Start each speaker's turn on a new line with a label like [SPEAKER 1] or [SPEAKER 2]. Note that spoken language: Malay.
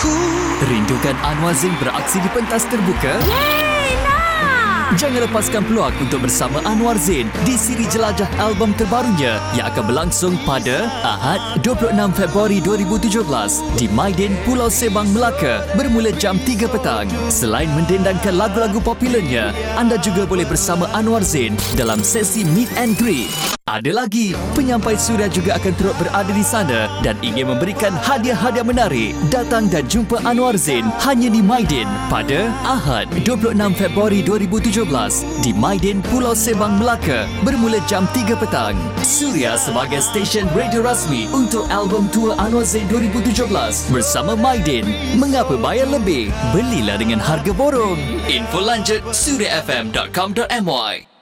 [SPEAKER 1] Rindukan Anwar Zain beraksi di pentas terbuka? Jangan lepaskan peluang untuk bersama Anwar Zain di siri jelajah album terbarunya yang akan berlangsung pada Ahad 26 Februari 2017 di Maidin, Pulau Sebang, Melaka bermula jam 3 petang. Selain mendendangkan lagu-lagu popularnya, anda juga boleh bersama Anwar Zain dalam sesi meet and greet. Ada lagi, penyampai suria juga akan turut berada di sana dan ingin memberikan hadiah-hadiah menarik. Datang dan jumpa Anwar Zain hanya di Maidin pada Ahad 26 Februari 2017 di Maidin, Pulau Sebang, Melaka bermula jam 3 petang. Suria sebagai stesen radio rasmi untuk album tua Anwar Zain 2017 bersama Maidin. Mengapa bayar lebih? Belilah dengan harga borong. Info lanjut suriafm.com.my.